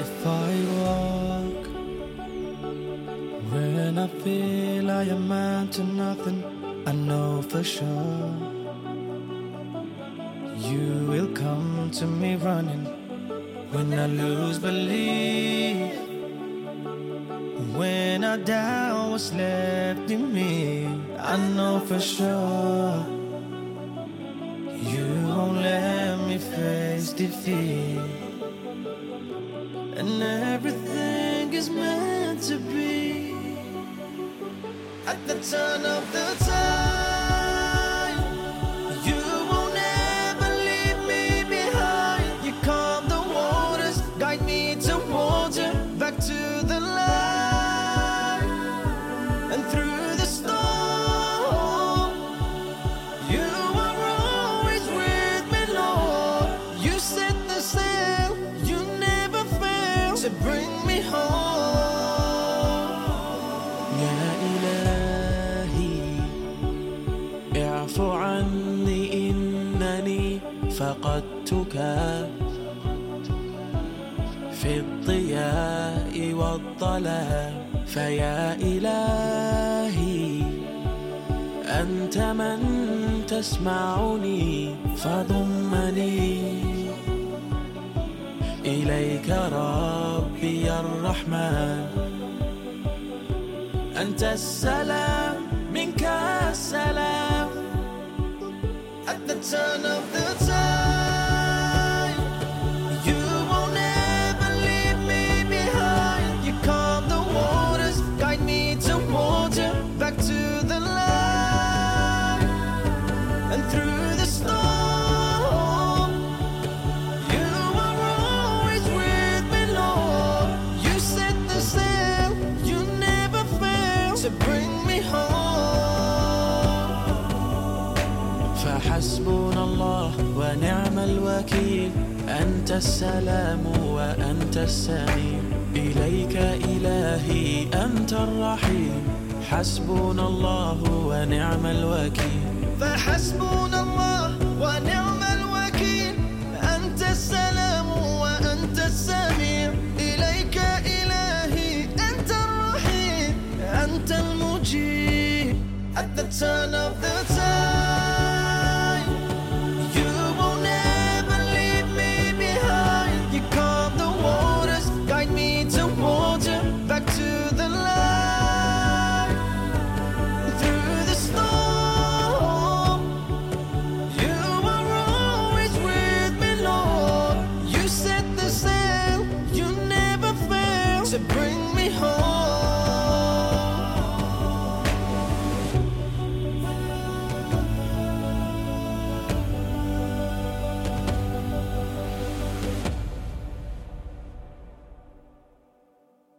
If I walk when I feel I amount to nothing, I know for sure you will come to me running. When I lose belief, when I doubt what's left in me, I know for sure you won't let me face defeat. And everything is meant to be at the turn of the tide. You won't ever leave me behind. You calm the waters, guide me towards you, back to the light. And through the storm, you are always with me, Lord. You set the sail, you never fail to bring me home. يا إلهي اعف عني إنني فقدتك في الضياء والظلام. فيا إلهي أنت من تسمعني فضمني إليك ربي الرحمن. أنت السلام منك السلام. At the turn of the tide, you won't ever leave me behind. You calm the waters, guide me towards you, back to the light. And through the storm, you are always with me, Lord. You set the sail, you never fail to bring me home. فحسبنا الله ونعم الوكيل. أنت السلام وأنت السميع. إليك إلهي أنت الرحيم. حسبنا الله ونعم الوكيل. فحسبنا الله ونعم الوكيل. أنت السلام وأنت السميع. إليك إلهي أنت الرحيم أنت المجيب. At the turn of the tide, you won't ever leave me behind. You calm the waters, guide me towards you, back to the light. Through the storm, you are always with me, Lord. You set the sail, you never fail to bring me home.